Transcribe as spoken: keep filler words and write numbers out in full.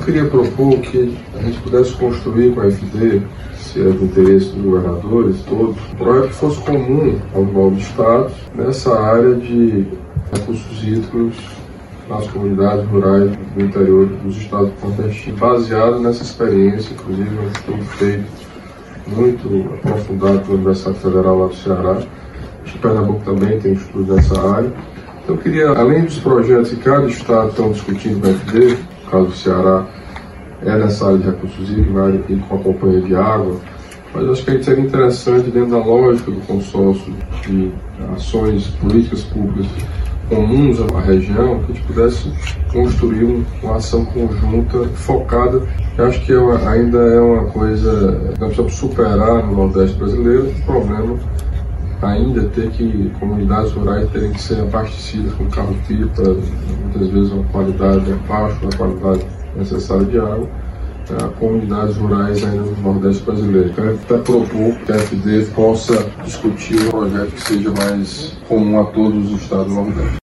queria propor que a gente pudesse construir com a F D, se é do interesse dos governadores todos, um projeto que fosse comum ao novos estados nessa área de recursos hídricos nas comunidades rurais do interior dos estados do Nordeste, baseado nessa experiência, inclusive um estudo feito muito aprofundado pela Universidade Federal lá do Ceará. Acho que Pernambuco também tem estudo nessa área. Então eu queria, além dos projetos que cada estado estão discutindo com a F D, no caso do Ceará, é nessa área de recursos hídricos e com a companhia de água, mas acho que seria interessante, dentro da lógica do consórcio de ações políticas públicas comuns à região, que a gente pudesse construir um, uma ação conjunta focada. Eu acho que é uma, ainda é uma coisa que nós precisamos superar no Nordeste brasileiro, o problema ainda ter que comunidades rurais terem que ser abastecidas com carro-pipa, muitas vezes uma qualidade abaixo da qualidade necessária de água, a comunidades rurais ainda no Nordeste brasileiro. Então, até propor que a F D possa discutir um projeto que seja mais comum a todos os estados do Nordeste.